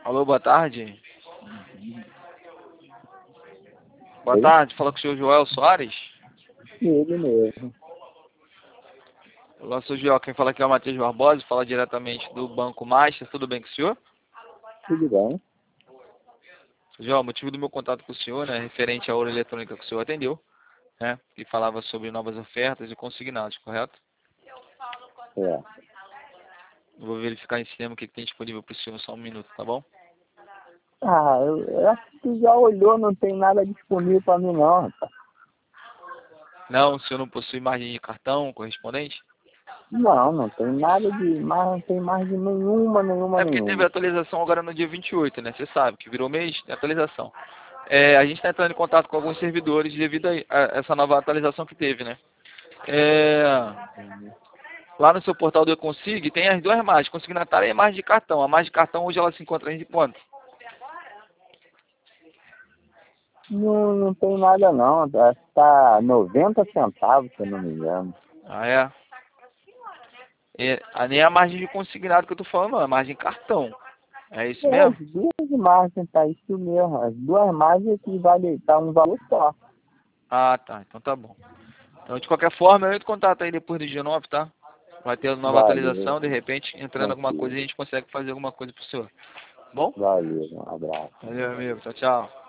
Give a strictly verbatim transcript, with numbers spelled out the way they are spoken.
Alô, boa tarde. Boa Oi? tarde, fala com o senhor Joel Soares. Ele mesmo. Olá, senhor Joel, quem fala aqui é o Matheus Barbosa, fala diretamente do Banco Master, tudo bem com o senhor? Tudo bem? Senhor Joel, o motivo do meu contato com o senhor, né, referente à ouro eletrônica que o senhor atendeu, né, e falava sobre novas ofertas e consignados, correto? É. Eu vou verificar em sistema o que, que tem disponível para o senhor, só um minuto, tá bom? Ah, eu, eu acho que tu já olhou, não tem nada disponível pra mim não, rapaz. Não, o senhor não possui margem de cartão correspondente? Não, não tem nada de, mas não tem mais de nenhuma, nenhuma, É porque teve nenhuma. atualização agora no dia vinte e oito, né? Você sabe que virou mês, tem atualização. É, a gente está entrando em contato com alguns servidores devido a a essa nova atualização que teve, né? É, lá no seu portal do Econsig tem as duas margens, consignatária e a margem de cartão. A margem de cartão hoje ela se encontra em quanto? Não, não tem nada não, acho que tá noventa centavos, se eu não me engano. Ah, é? É, a- nem a margem de consignado que eu tô falando, não, é a margem de cartão. É isso É, as mesmo? duas margens, tá isso mesmo. As duas margens equivalem, tá um valor só. Ah, tá. Então tá bom. Então, de qualquer forma, eu entro em contato aí depois do dia nove, tá? Vai ter nova Valeu, atualização, de repente, entrando alguma coisa, tranquilo. a gente consegue fazer alguma coisa pro senhor. Bom? Valeu, um abraço. Valeu, amigo. Tchau, tchau.